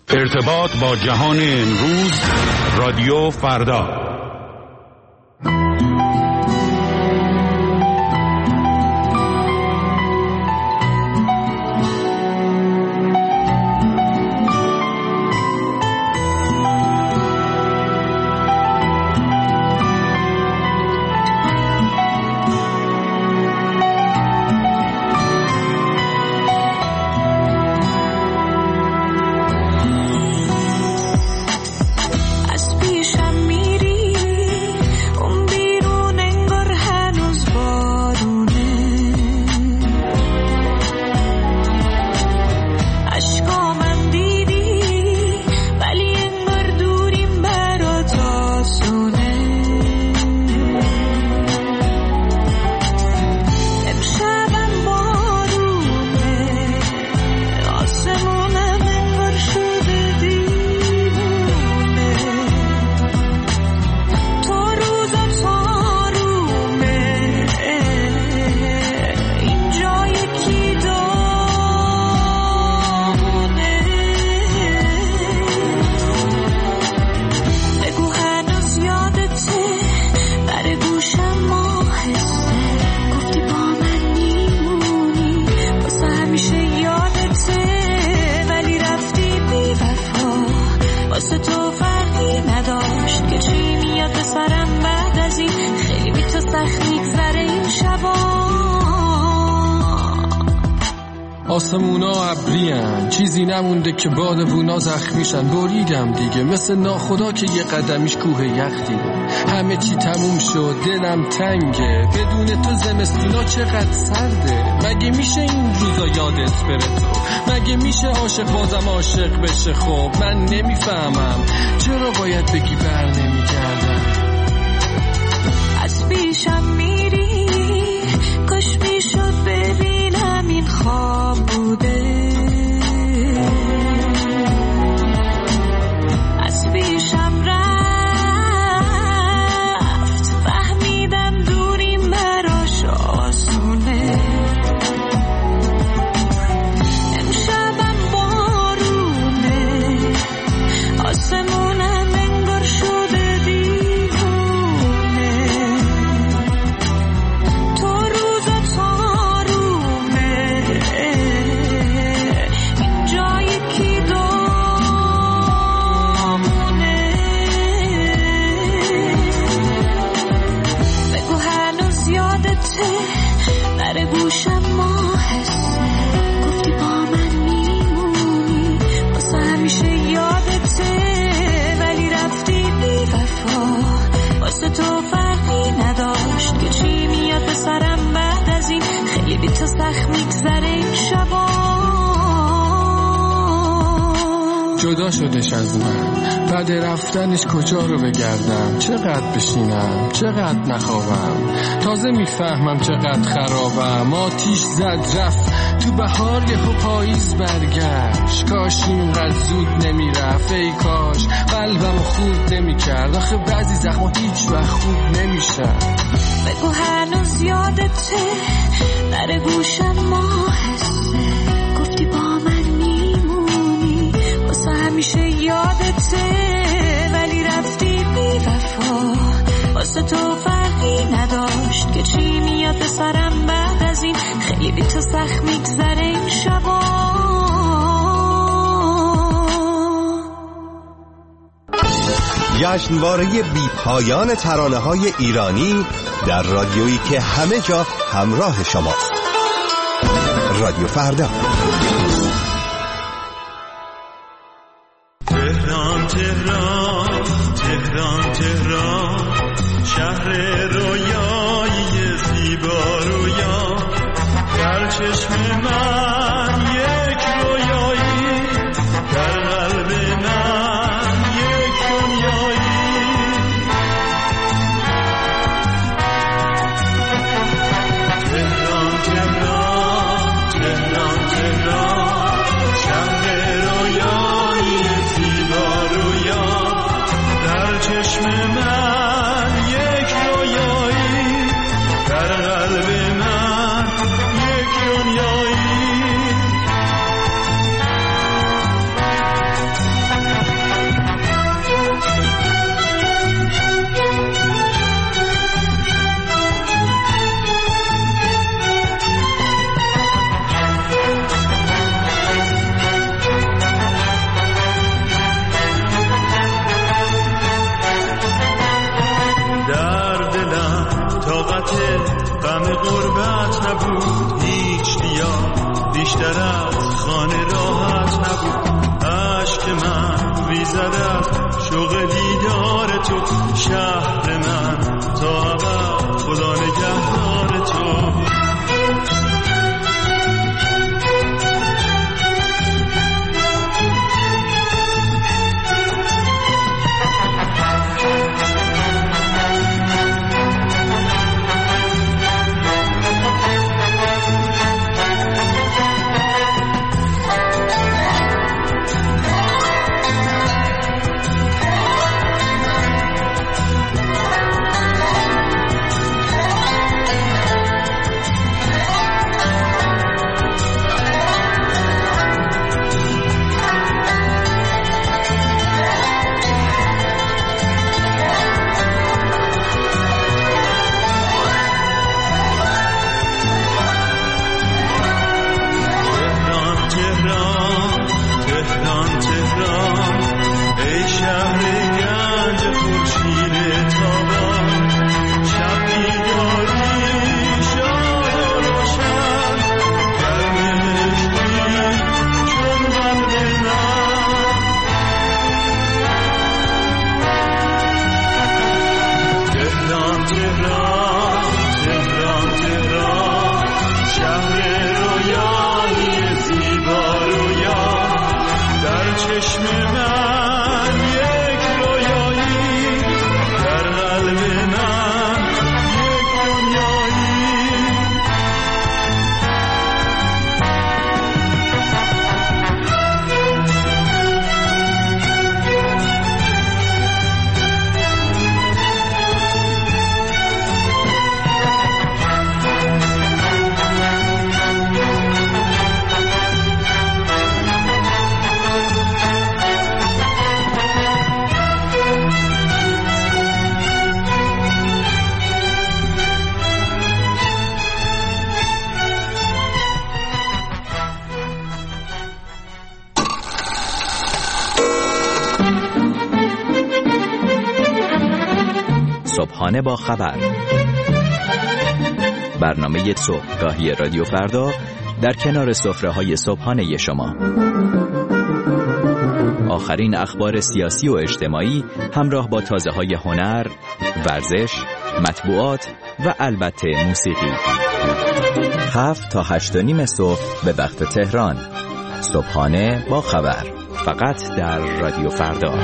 ارتباط با جهان امروز، رادیو فردا. آسمونا ابریان، چیزی نمونده که بادوونا زخمیشن. بریدم دیگه مثل ناخدا که یه قدمیش کوه یخ دیده. همه چی تموم شد، دلم تنگه، بدون تو زمستونا چقدر سرده. مگه میشه این روزا یادت بره تو؟ مگه میشه عاشق بازم عاشق بشه؟ خب من نمیفهمم چرا باید بگی بر نمیگردم. از پیشم میری، کاش میشد ببینم این خواب بوده. از پیشم رفت، فهمیدم دوریم براش آسونه. امشبم بارونه، آسمونم انگار شده دیوونه. تو روزا تارومه، این جای کی دامونه. بگو هنوز یادته، در گوشم ماهسته. گفتی با من میمونی، واسه همیشه یادته. ولی رفتی بی وفا، واسه تو فرقی نداشت که چی میاد به سرم بعد از این. خیلی بی تو سخت میگذره این شبا. جدا شدش از من، بعد رفتنش کجا رو بگردم؟ چقدر بشینم، چقدر نخوابم. تازه میفهمم چقدر خرابم. آتیش زد رفت تو بهار، یهو پاییز برگشت. کاش اینقدر زود نمیرفت، ای کاش قلبم خورد نمیکرد. آخه بعضی زخما هیچ وقت خوب نمیشن. بگو هنوز یادته، در گوشم ماهسته. گفتی با من میمونی، واسه همیشه یادته. ولی رفتی بی وفا، واسه تو فرقی نداشت که چی میاد به سرم بعد از این. خیلی بی تو سخت میگذره این شبا. جشنواره بی پایان ترانه‌های ایرانی در رادیویی که همه جا همراه شماست. رادیو فردا. تهران تهران تهران تهران، شهر رویایی زیبا رویا. در چشم من یک رویایی، در قلب من یک دنیایی. تهران تهران تهران تهران، شهر رویایی زیبا رویا. در چشم من یک رویایی، شوق دیدار تو شهر من تا ابد خدا نگهدار تو. صبحانه با خبر، برنامه صبحگاهی رادیو فردا در کنار سفره‌های صبحانه شما. آخرین اخبار سیاسی و اجتماعی همراه با تازه‌های هنر، ورزش، مطبوعات و البته موسیقی. 7 تا 8:30 صبح به وقت تهران. صبحانه با خبر، فقط در رادیو فردا.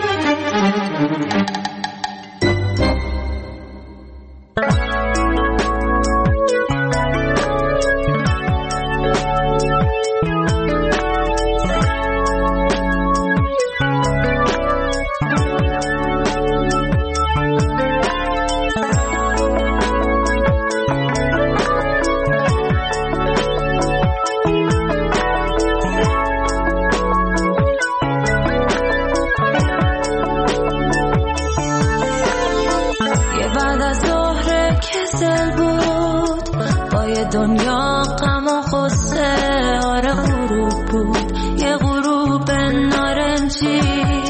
دنیا غم و غصه آره غروب بود، یه غروب نارنجی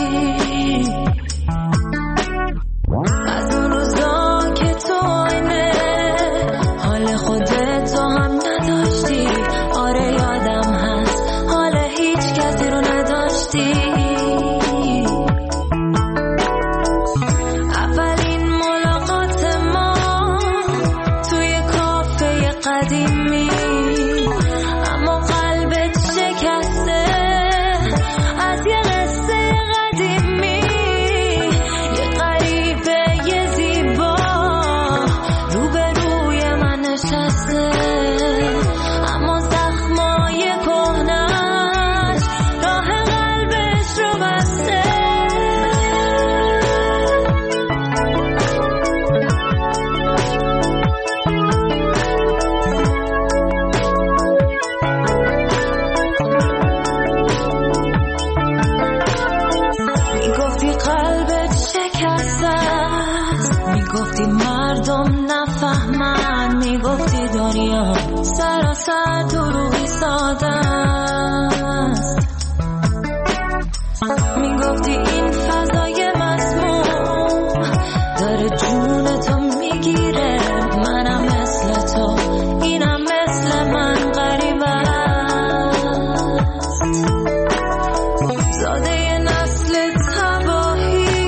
از اون روزا که تو آینه حال خودتو هم نداشتی. آره یادم هست حال هیچ کسی رو نداشتی. اولین ملاقات ما توی کافه قدیمی، اما قلبت شکسته از یه قصه قدیمی. یه غریبه یه زیبا روبروی من نشسته، اما زخمای کهنش راه قلبش رو بسته. میگفتی قلبت شکسته است، میگفتی مردم نفهمن، میگفتی دنیا سراسر دروغی ساده است، میگفتی این فضای مسموم داره جونتو میگیره. منم مثل تو، اینم مثل من غریب است، زاده نسل تباهی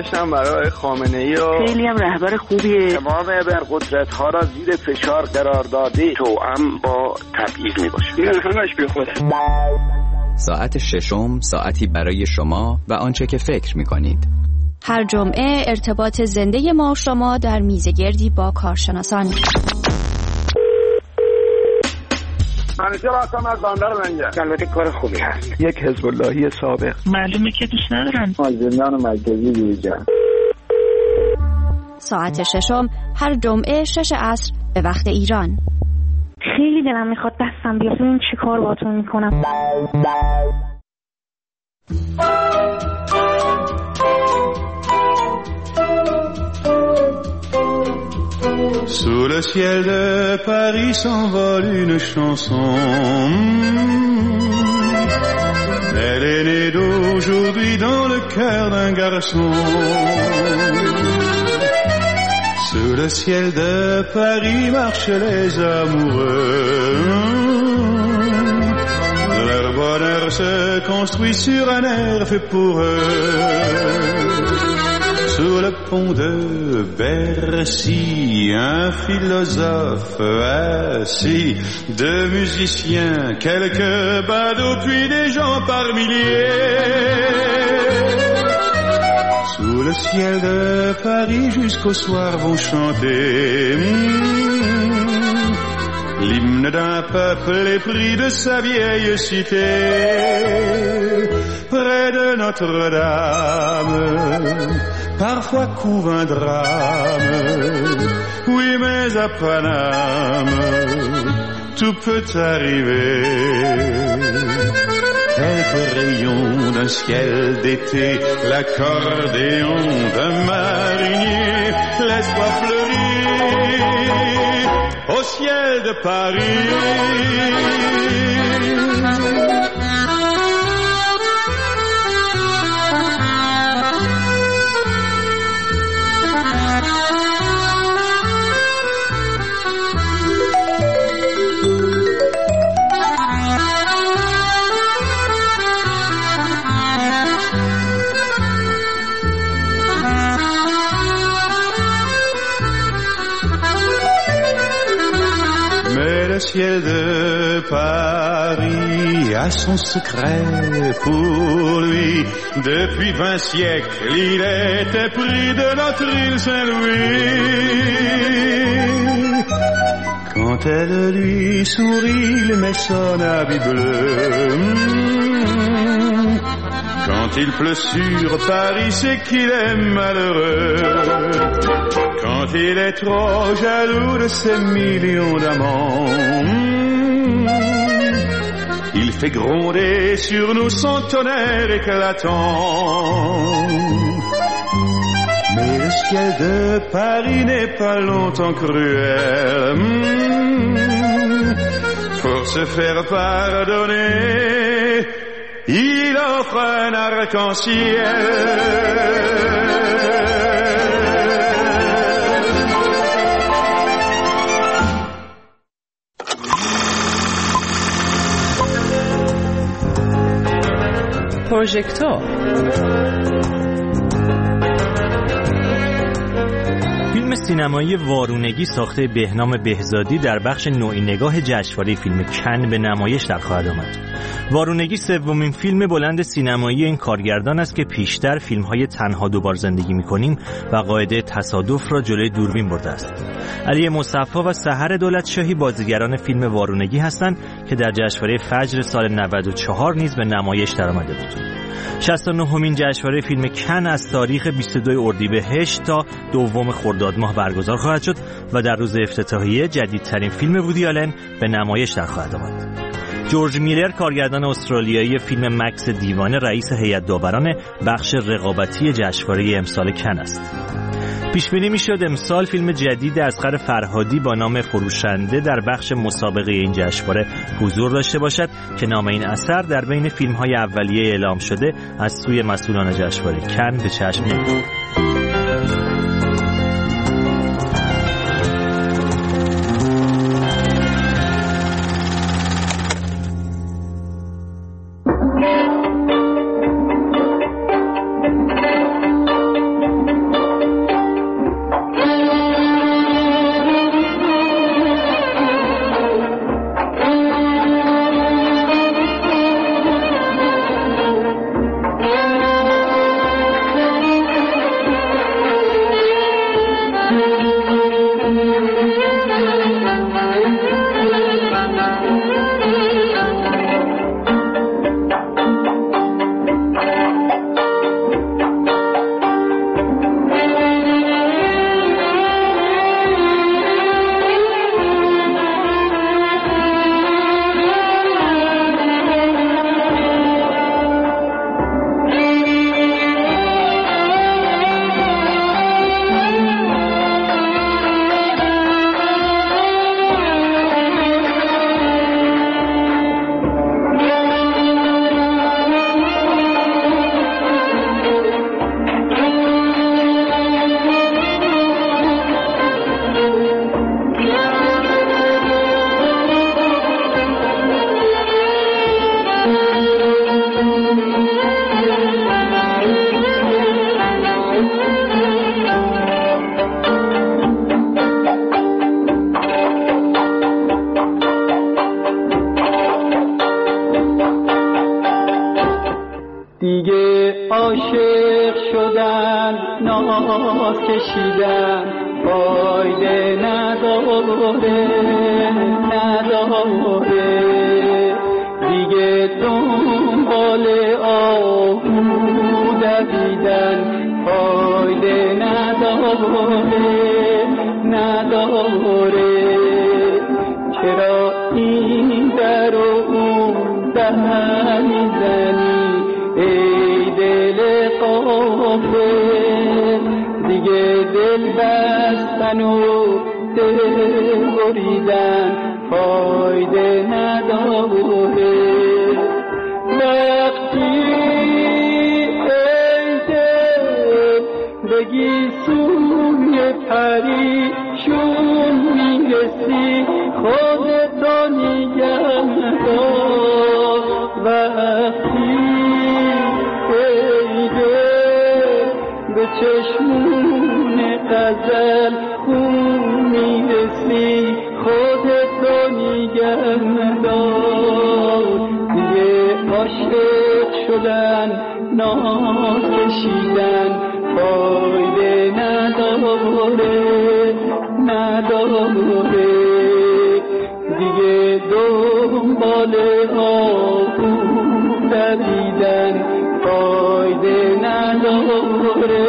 داشتم برای خامنه‌ای و خیلی هم رهبر خوبیه. تمام ابرقدرت‌ها را زیر فشار قرار داده توأم با تبعیض میباشه. این همش بی خوده. ساعت ششم، ساعتی برای شما و آنچه که فکر می‌کنید. هر جمعه ارتباط زنده ما و شما در میزگردی با کارشناسان. منیجر هستم از بندر منجر. البته کار خوبی هست. یک حزب اللهی سابق. معلومه که دوست ندارن. زندان مرکزی بیرجان. ساعت ششم هر جمعه 6 عصر به وقت ایران. خیلی دلم میخواد دستم بیاد ببینم چی کار باهاتون میکنم. Sous le ciel de Paris s'envole une chanson. Elle est née d'aujourd'hui dans le cœur d'un garçon. Sous le ciel de Paris marchent les amoureux. Leur bonheur se construit sur un air fait pour eux. Sous le pont de Bercy, un philosophe assis, deux musiciens, quelques badauds, puis des gens par milliers. Sous le ciel de Paris, jusqu'au soir vont chanter l'hymne d'un peuple épris de sa vieille cité. Près de Notre-Dame, parfois couve un drame, oui mais à Paname, tout peut arriver. Quelques rayons d'un ciel d'été, l'accordéon d'un marinier, laisse-moi fleurir au ciel de Paris. Le ciel de Paris a son secret pour lui. Depuis 20 siècles, il était pris de notre île Saint-Louis. Quand elle lui sourit, il met son habit bleu. Quand il pleut sur Paris, c'est qu'il est malheureux. Quand il est trop jaloux de ses millions d'amants, il fait gronder sur nous son tonnerre éclatant. Mais le ciel de Paris n'est pas longtemps cruel. Pour se faire pardonner, il offre un arc-en-ciel. پروژکتور فیلم سینمایی وارونگی ساخته بهنام بهزادی در بخش نوعی نگاه جشنواره فیلم کن به نمایش در خواهد آمد. وارونگی سومین فیلم بلند سینمایی این کارگردان است که پیشتر فیلم‌های تنها دوبار زندگی می‌کنیم و قاعده تصادف را جلوی دوربین برده است. علی مصفی و سحر دولتشاهی بازیگران فیلم وارونگی هستند که در جشنواره فجر سال 94 نیز به نمایش درآمده بود. 69مین جشنواره فیلم کن از تاریخ 22 اردیبهشت تا 2 خرداد ماه برگزار خواهد شد و در روز افتتاحیه جدیدترین فیلم وودی آلن به نمایش در خواهد آمد. جورج میلر کارگردان استرالیایی فیلم مکس دیوانه رئیس هیئت داوران بخش رقابتی جشنواره امسال کن است. پیش بینی میشد امسال فیلم جدید اصغر فرهادی با نام فروشنده در بخش مسابقه این جشنواره حضور داشته باشد که نام این اثر در بین فیلم‌های اولیه اعلام شده از سوی مسئولان جشنواره کن به چشم نمی‌خورد. ناز کشیدن فایده نداره دیگه دنبال آهو دویدن فایده نداره چرا این در و اون در میزنی ای دل غافل دیگه دل بستن و دل بریدن فایده نداره وقتی ای دل بگی سوی پریشون میرسی خودتو نگه دار وقتی ای دل به چشمون غزل خون میرسی خودتو نگه دار دیگه عاشق شدن ناز کشیدن فایده نداره دیگه دنبال آهو دویدن فایده نداره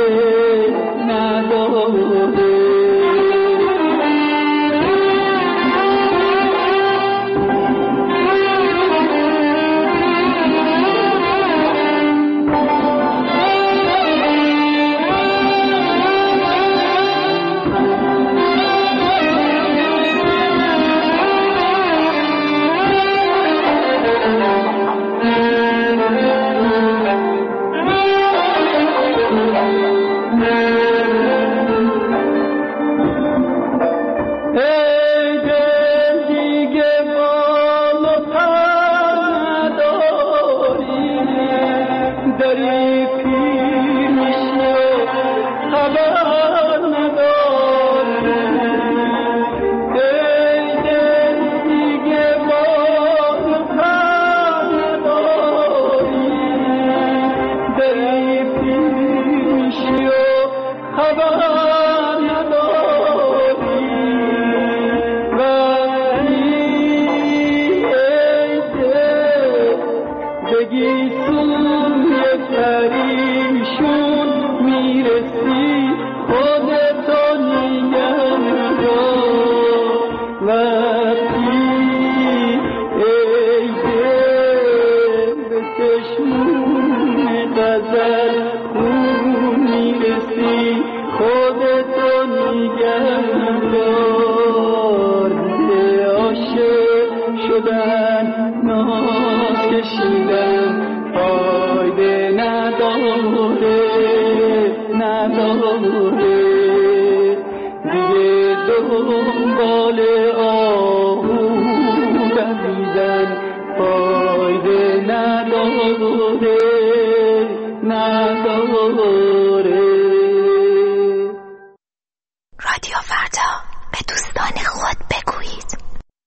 رادیو فردا به دوستان خود بگویید.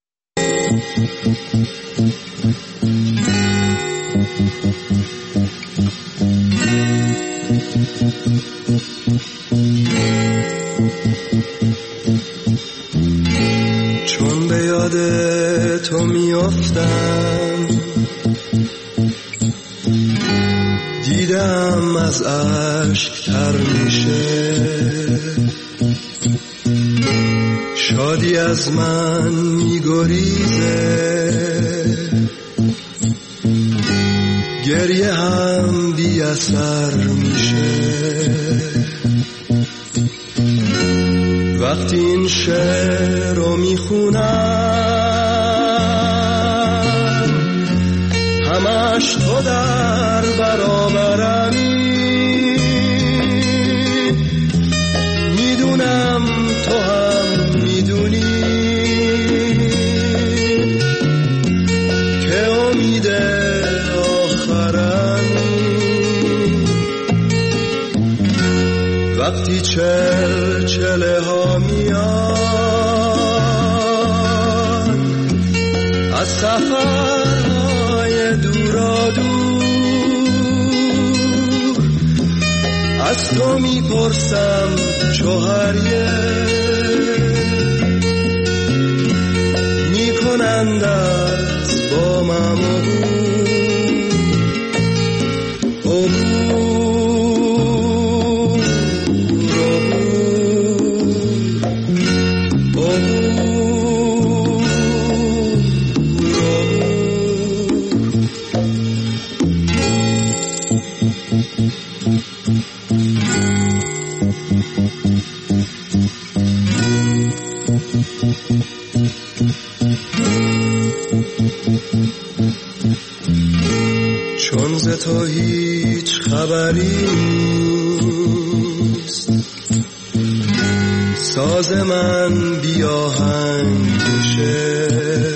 چون به یاد تو میافتم دیدم از عشق تر میشه شادی از من میگریزه گریه هم بی اثر میشه وقتی این شعر رو میخونم همش تو در برابرمی میدونم تو هم میدونی که امید آخرمی وقتی چلچله ها میان از سفرهای دورا دور از تو میپرسم چو هریه میکنند از با من چون ز تو هیچ خبری نیست ساز من بیاهنگ بشه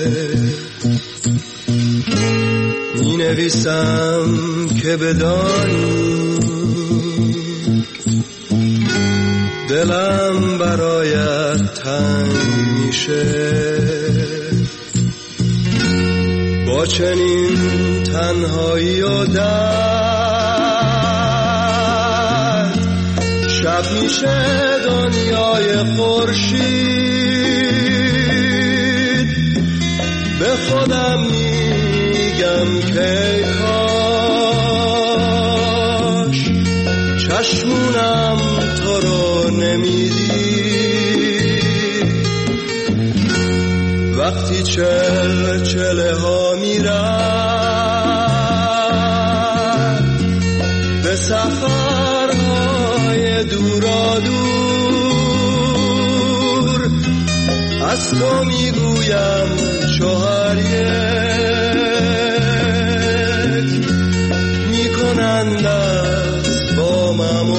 می نویسم که بدانی دلم برایت تنگ میشه با چنین تنهایی و درد شب میشه دنیای خورشید به خودم میگم که کاش چشمونم تو رو نمیدید وقتی چله ها میرن به سفرهای دورا دور از تو میگویم شوهر یک میکنند از با من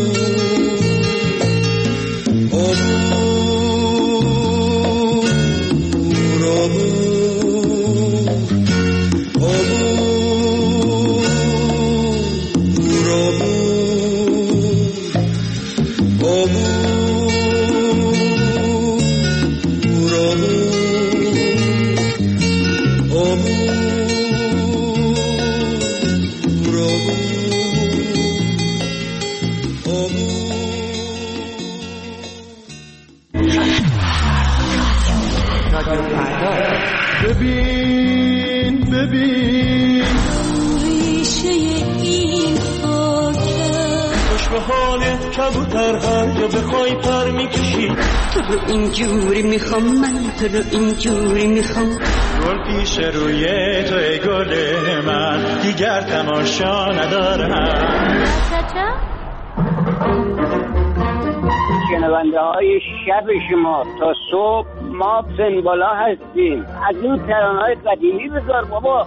ببین ریشه این خاکه خوش به حالت کبوتر هر جا بخوای پر میکشی تو رو اینجوری میخوام من تو رو اینجوری میخوام گل پیش روی توی گل من دیگر تماشا ندارم شنونده های شب شما تا صبح ما سنبالا هستیم از این ترانه‌های قدیمی بذار بابا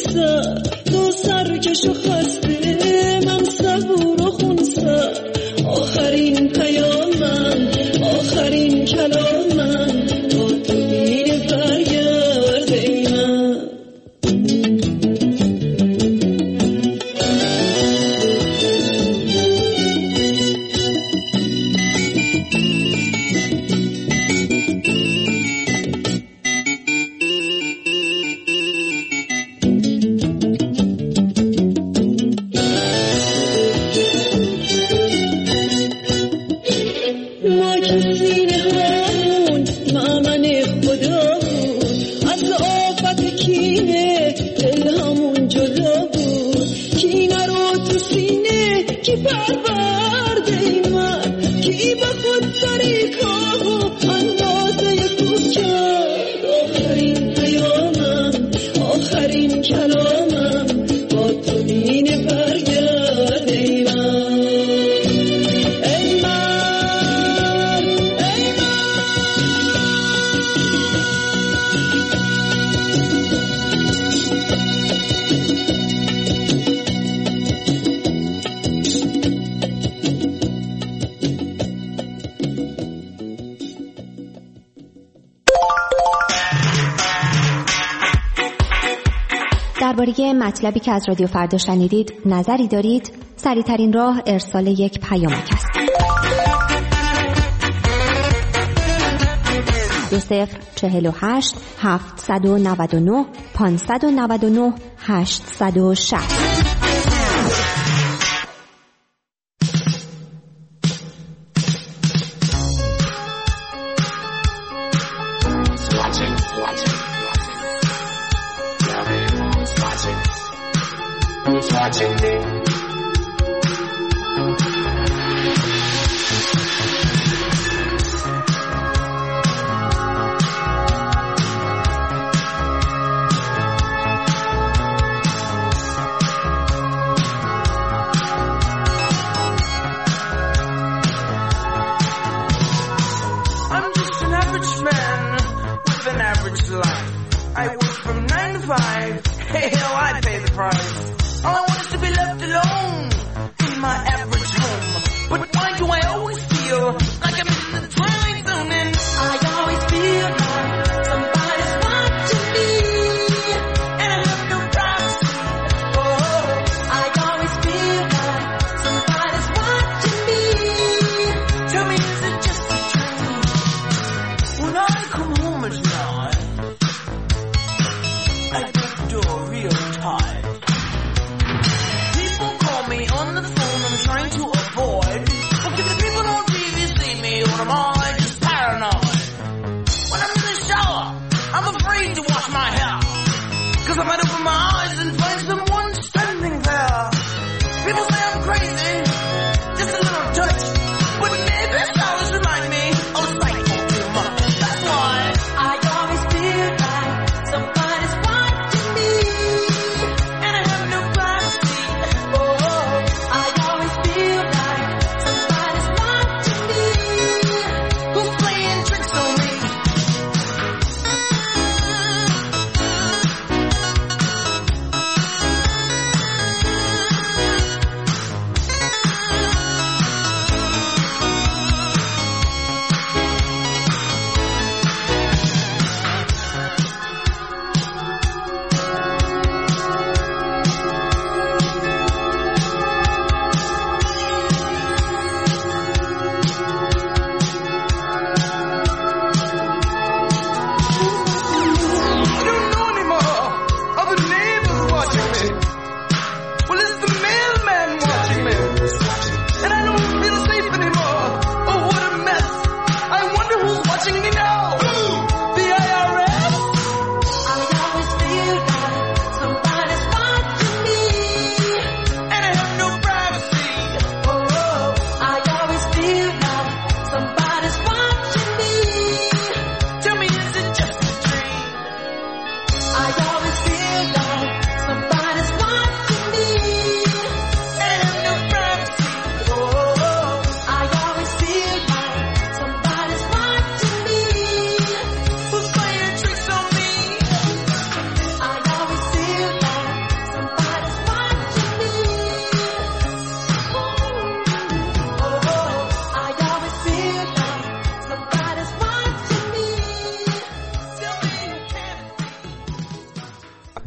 سر تو سرکش و خسته من صبور و خونسر آخرین پیام من آخرین کلام من تا تو میره برگرد ای من درباره مطلبی که از رادیو فردا شنیدید نظری دارید؟ سریع‌ترین راه ارسال یک پیامک است. 2048 799 599 860. Watching me. I'm just an average man with an average life. I work from 9 to 5. Hey, hell, I pay the price. All I want is to be left alone in my average home. But why do I always feel like I'm in the twilight zone? And I always feel like somebody's watching me, and I have no privacy. Oh, I always feel like somebody's watching me. Tell me, is it just a dream? When I come home at night, I get the door real tight. On the phone I'm trying to avoid. But if the people on TV see me, or am I just paranoid? When I'm in the shower, I'm afraid to wash my hair, 'cause I might open my eyes and find someone standing there. People say I'm crazy, just a little touch, but maybe showers remind me of a cycle too much. That's why I always feel like somebody's watching me, and I have no privacy. I always feel like somebody's watching me, who's playing tricks on me. I always feel like somebody's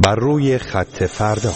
بر روی خط فردا.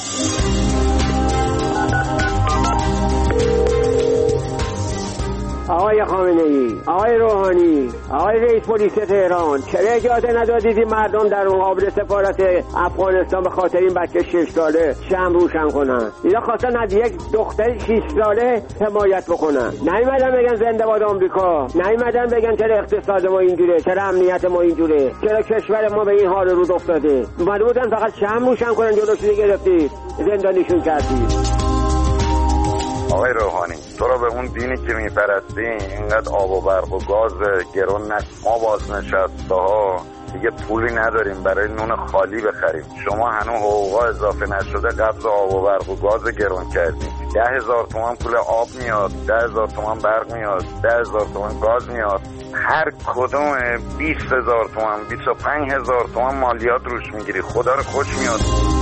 آقای خامنه‌ای، آقای روحانی، آقای رئیس پلیس تهران، چرا اجازه ندادید این مردم در مقابل سفارت افغانستان به خاطر این بچه 6 ساله شمع روشن کنن؟ اینا خواستن از یک دختر 6 ساله حمایت بکنن. نیومدن بگن زنده باد آمریکا، نیومدن بگن چرا اقتصاد ما اینجوره، چرا امنیت ما اینجوره، چرا کشور ما به این حال رو افتاده. اومده بودن فقط شمع روشن کنن، جلوشو گرفتید، زندانیشون کردید. آقای روحانی، تو را به اون دینی که میپرستی اینقدر آب و برق و گاز گرون ما بازنشسته ها دیگه پولی نداریم برای نون خالی بخریم. شما هنوز حقوقا اضافه نشده قبض آب و برق و گاز گرون کردیم. 10,000 تومان پول آب میاد، 10,000 تومان برق میاد، 10,000 تومان گاز میاد. هر کدوم 20,000 تومان 25,000 تومان مالیات روش میگیری. خدا رو خوش میاد.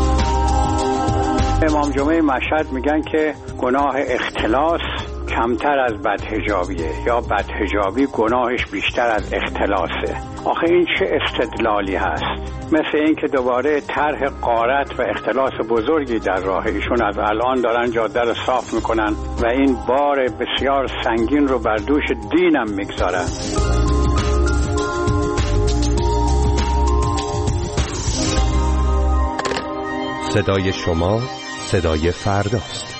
امام جمعه مشهد میگن که گناه اختلاس کمتر از بدحجابیه یا بدحجابی گناهش بیشتر از اختلاسه. آخه این چه استدلالی هست؟ مثل این که دوباره طرح غارت و اختلاس بزرگی در راه ایشون از الان دارن جاده رو صاف میکنن و این بار بسیار سنگین رو بر دوش دینم میگذارن. صدای شما صدای فرداست.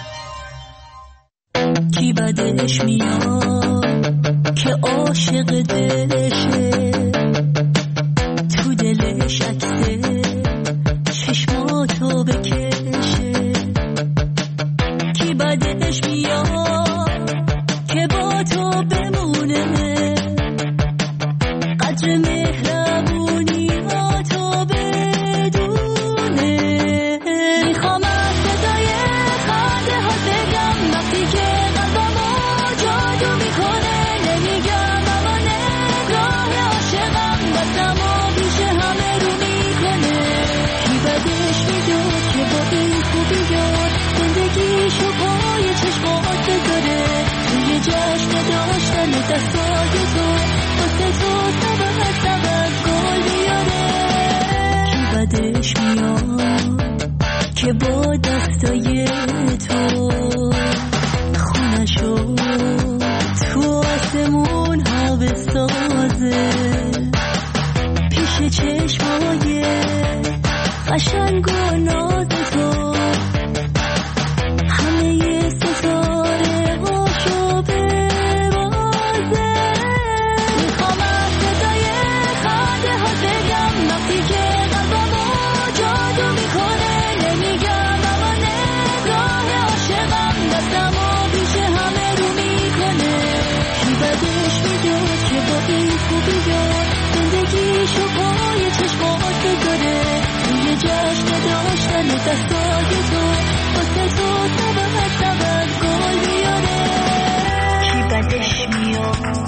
کی بدش میاد که عاشق دلشه، تو دلش عکسه چشماتو بکشه. کی بدش میاد که با تو بمونه، قدر مهربونی تو بدونه. میخوام از صدای خنده ها بگم وقتی که قلبمو جادو میکنه. نمیگم اما نگاه عاشقم دستمو بیش همه رو میکنه. کی بدش میداد که با این خوبی یاد زندگیشو پای چشمات بذاره. توی جشن داشتن دستای تو واسه تو سبب گل بیاره. کی بدش میاد که با دستای تو خونشو تو آسمون ها بسازه. پیش چشمای قشنگ و ناز تو همه ستاره هاشو ببازه. میخوام از صدای خنده ها بگم وقتی که قلبمو جادو میکنه. نمیگم اما نگاه عاشقم دستمو بیش همه رو میکنه. کی بدش میداد که با این خوبی یاد زندگیشو پای چشمات بذاره. توی جشن داشتن دستای تو واسه تو سبب گل بیاره. کی بدش میاد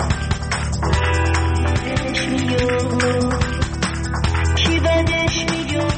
کی بدش میاد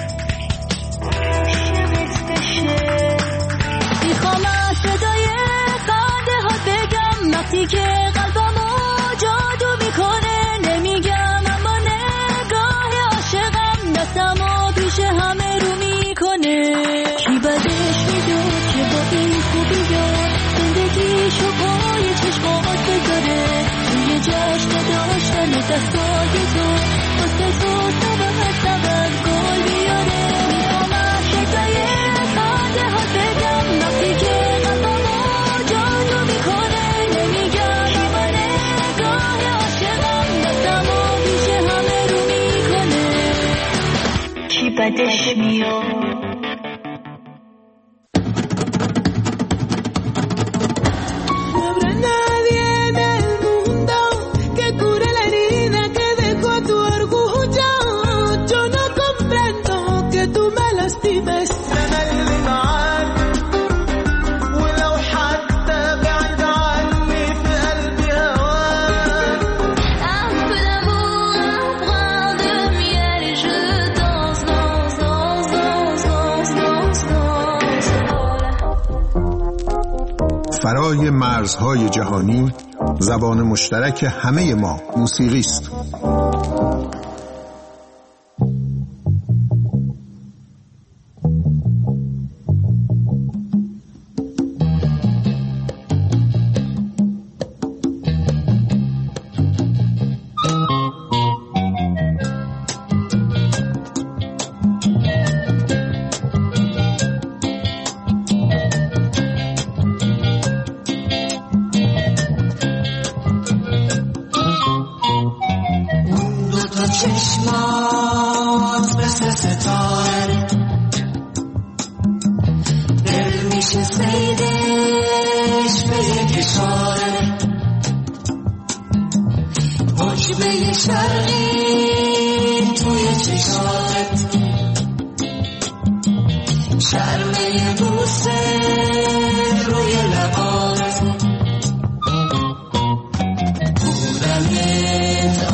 عاشقت بشه. میخوام از صدای خنده ها بگم وقتی که قلبمو جادو میکنه. نمیگم اما نگاه عاشقم دستمو بیش همه رو میکنه. کی بدش میداد که با این خوبی یاد زندگیشو پای چشمات بذاره. توی جشن داشتن دستای تو واسه تو سبب گل بیاره. میخوام از صدای خنده ها بگم وقتی که قلبمو جادو میکنه. نمیگم اما نگاه عاشقم دستمو بیش همه رو میکنه. کی بدش میاد فرای مرزهای جهانی زبان مشترک همه ما موسیقی است. چشمات مثل ستاره دل میشه سیدش به یک اشاره حجبه شرقی توی چشمات شرمه بوسه روی لبات بودنت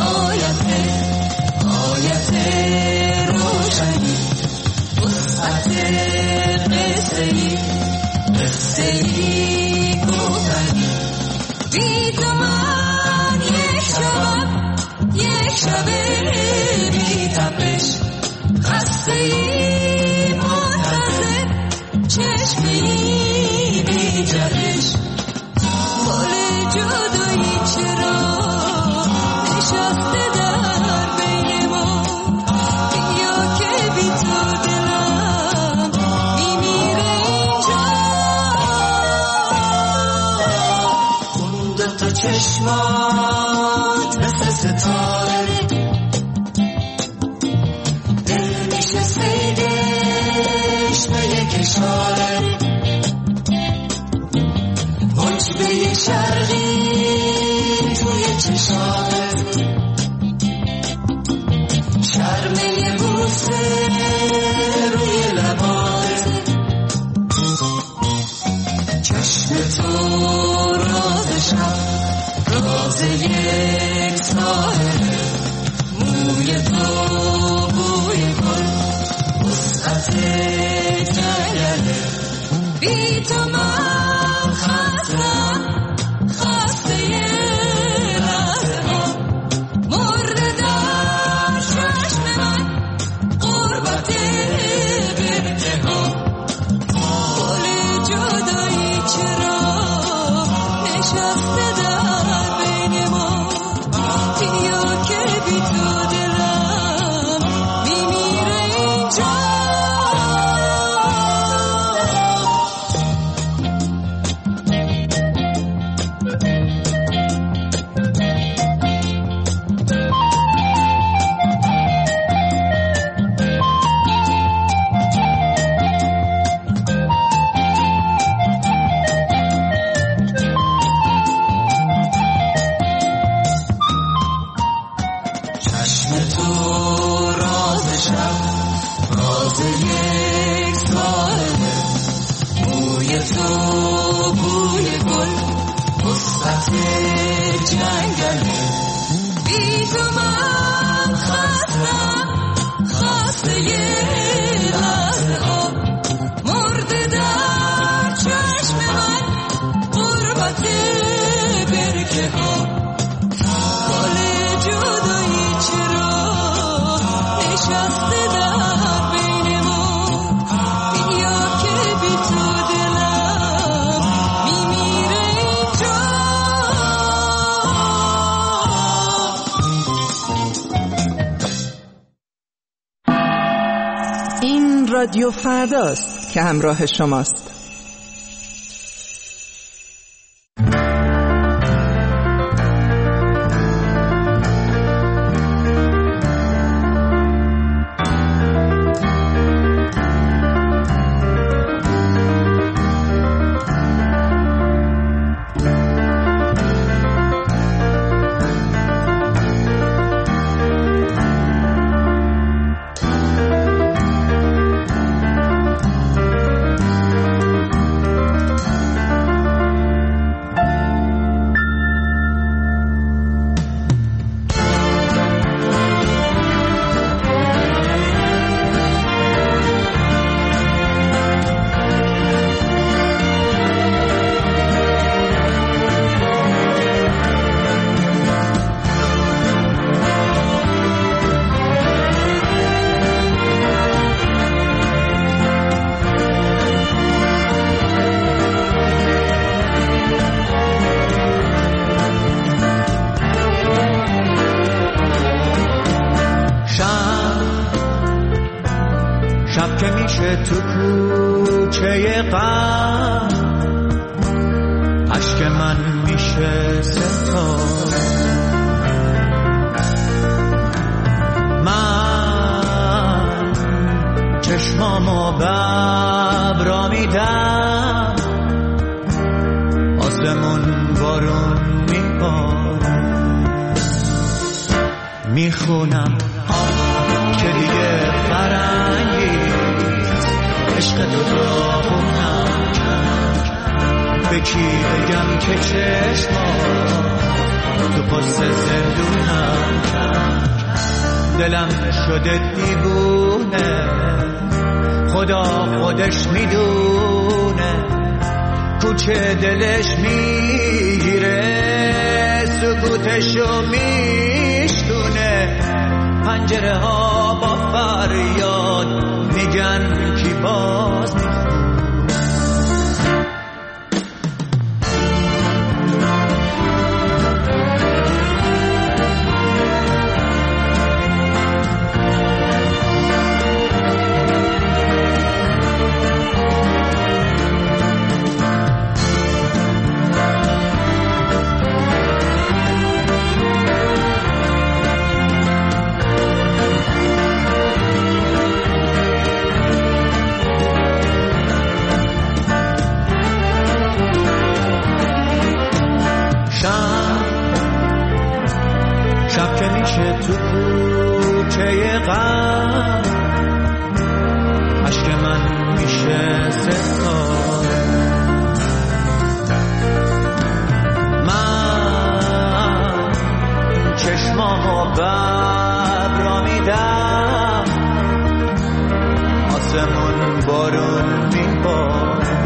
آیت روشنی وسعت قصه‌ای گفتنی بی تو من یک شب بی تپش خسته‌ای منتظر چشمه‌ای بی جهش گل جدایی چرا نشسته در بین ما بیا که بی تو دلم میمیره اینجا اون دوتا چشمات مثل ستاره دل میشه سیدش به یک اشاره حجبه شرقی توی چشمات شرمه بوسه روی لبات چشم تو راز شب راز یک ساحل موی تو بوی گل وسعت جنگله بی تو من خستم خسته رهه ها مرده در چشم من غربت برده ها گل جدایی چرا نشسته در بین ما بیا که بی تو دلم میمیره اینجا چشم تو راز شب راز یک ساحله موی تو بوی گل وسعت جنگله بی تو من خستم خسته لحظه ها مرده در چشم من غربت برگه ها گل جدایی چرا نشسته در بین ما بیا که بی تو دلم میمیره اینجا این رادیو فرداست که همراه شماست. شب که میشه تو کوچه غم اشک من میشه ستاره چشمامو ببرا میدم آسمون بارون میباره میخونم که دیگه فرنگی عشق تو داغونم به کی بگم که چشمام تو پست زندونم دلم شده دیوونه خدا خودش میدونه کوچه دلش میگیره سکوتشو میشتونه پنجره ها با فریاد میگن کی باز میخونه شب که میشه تو کوچه غم عشق من میشه ستاره من چشمامو ببرا میدم آسمون بارون میباره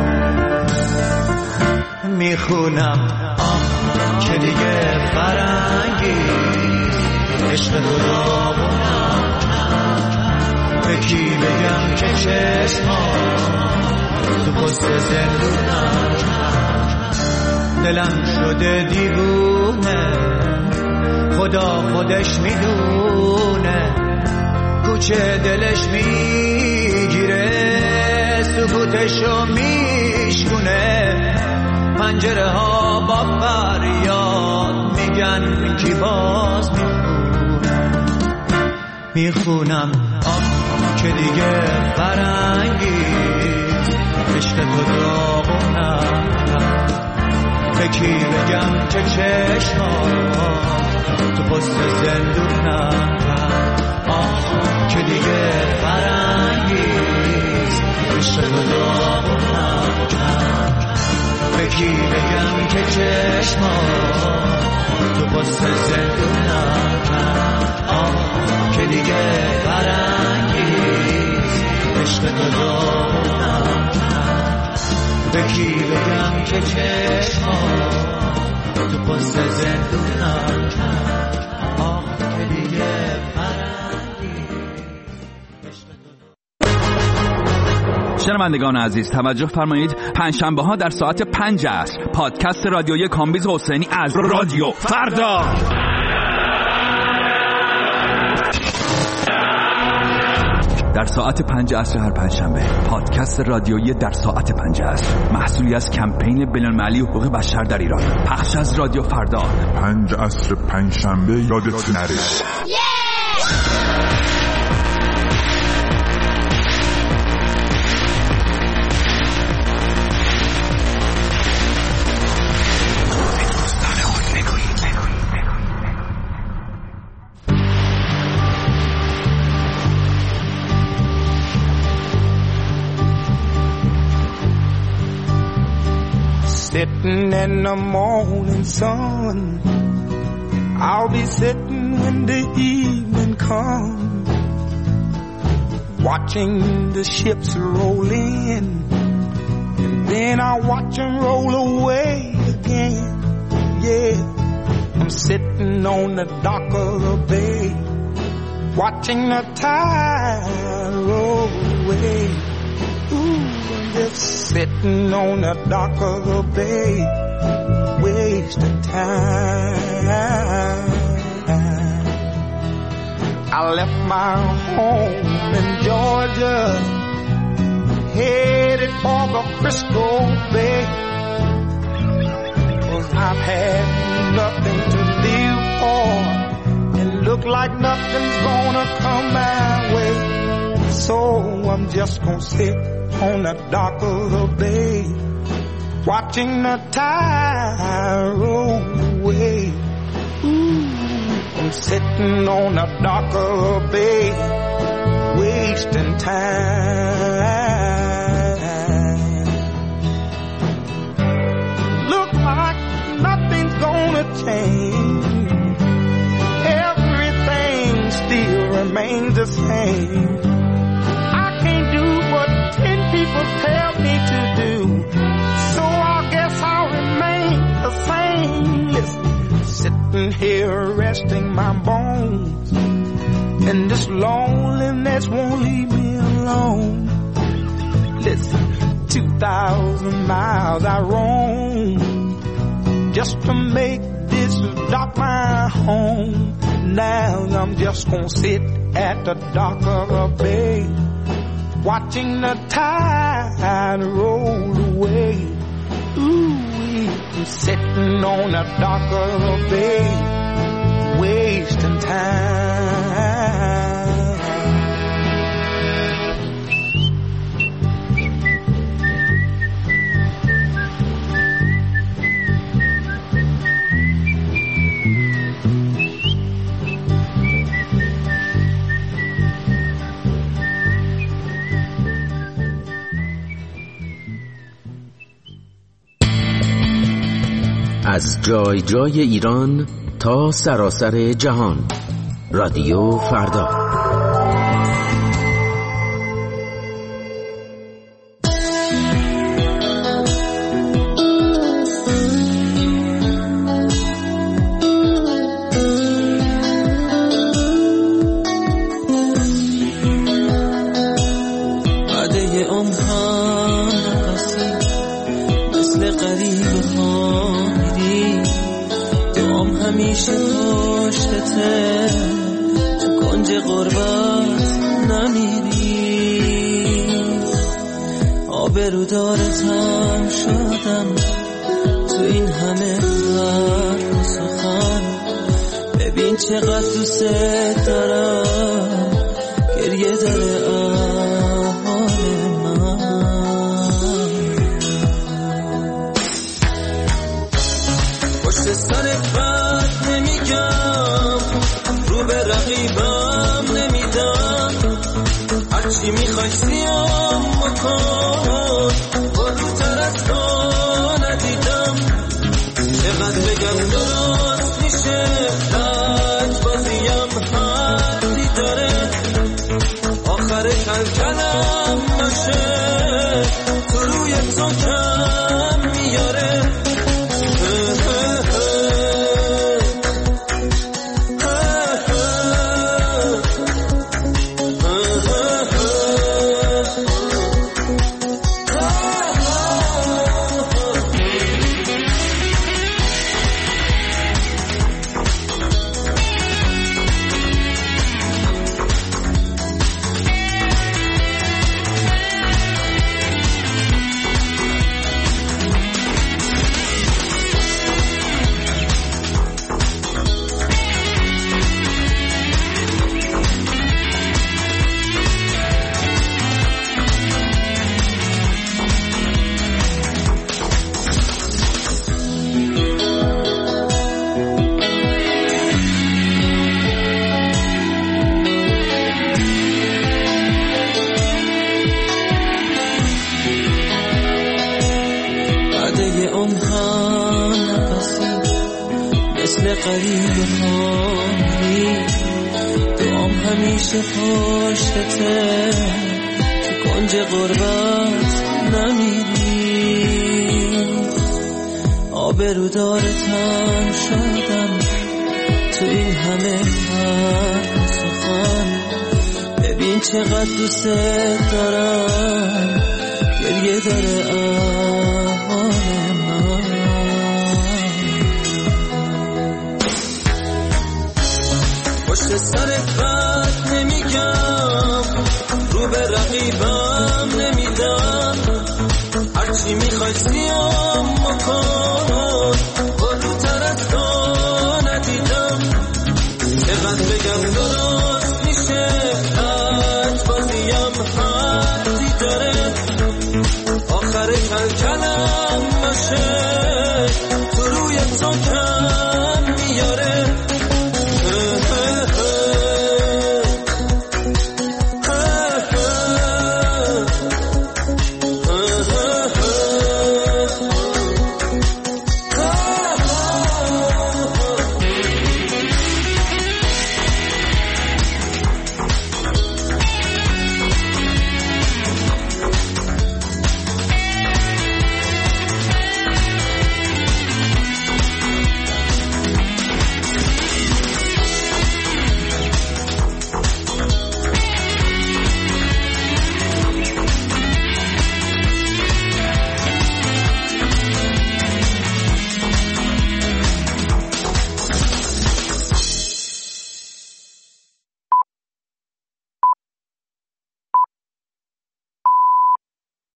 میخونم که دیگه فرنگی عشق تو داغونم به کی بگم که چشمام تو پست زندونم دلم شده دیوونه خدا خودش میدونه کوچه دلش میگیره سکوتشو میشکونه پنجره ها با فریاد میگن کی باز میخونم که دیگه فرنگی عشق تو داغونم به کی بگم که چشمام تو پست زندونم که دیگه فرنگی عشق تو داغونم به کی بگم که چشمام تو پست زندونم که دیگه فرنگی عشق تو دارم به کی بگم که چشمام تو پست زندونم که دیگه فرنگی عشق تو. شنوندگان عزیز توجه فرمایید پنجشنبه ها در ساعت 5 عصر پادکست رادیویی کامبیز حسینی از رادیو فردا در ساعت 5 عصر هر پنجشنبه پادکست رادیویی در ساعت 5 عصر محصولی از کمپین بین‌المللی حقوق بشر در ایران پخش از رادیو فردا 5 عصر پنجشنبه یادت نره Sitting in the morning sun, I'll be sitting when the evening comes, watching the ships roll in, and then I'll watch them roll away again. Yeah, I'm sitting on the dock of the bay, watching the tide roll away. Ooh, I'm just sitting on the dock of the bay, wasting time. I left my home in Georgia, headed for the Frisco Bay, 'cause I've had nothing to live for, and look like nothing's gonna come my way. So I'm just gonna sit on the dock of the bay, watching the tide roll away. Ooh, I'm sitting on the dock of the bay, wasting time. Look like nothing's gonna change. Everything still remains the same. I can't do what 10 people tell me to do, so I guess I'll remain the same. Listen, sitting here resting my bones, and this loneliness won't leave me alone. Listen, 2,000 miles I roam just to make this dock my home. Now I'm just gonna sit at the dock of a bay, watching the tide roll away. Ooh, I'm sitting on the dock of a bay, wasting time. از جای جای ایران تا سراسر جهان، رادیو فردا. همیشه پشتته تو کنج غربت نمیری، آبرودارتم شدم تو این همه حرف و سخن. ببین چقدر دوست دارم، گریه داره احوال من. پشت سرت بد نمیگم، رو به رقیبم نمیدم، هرچی میخوای سیام بکن، بزرگتر از تو ندیدم. چقدر بگم درست میشه، لج بازیم حدی داره، آخر کلکلم باشه تو روی تو کم میاره. همیشه پشتته تو کنج غربت نمیری، آبرودارتم شدم تو این همه حرف و سخن. ببین چقدر دوست دارم، گریه داره احوال من. پشت سرت بد نمیگم، رو به رقیبم نمیدم، هرچی میخوای سیام بکن، بزرگتر از تو ندیدم. چقدر بگم درست میشه، لج بازیم آخر کلکلم باشه تو روی تو کم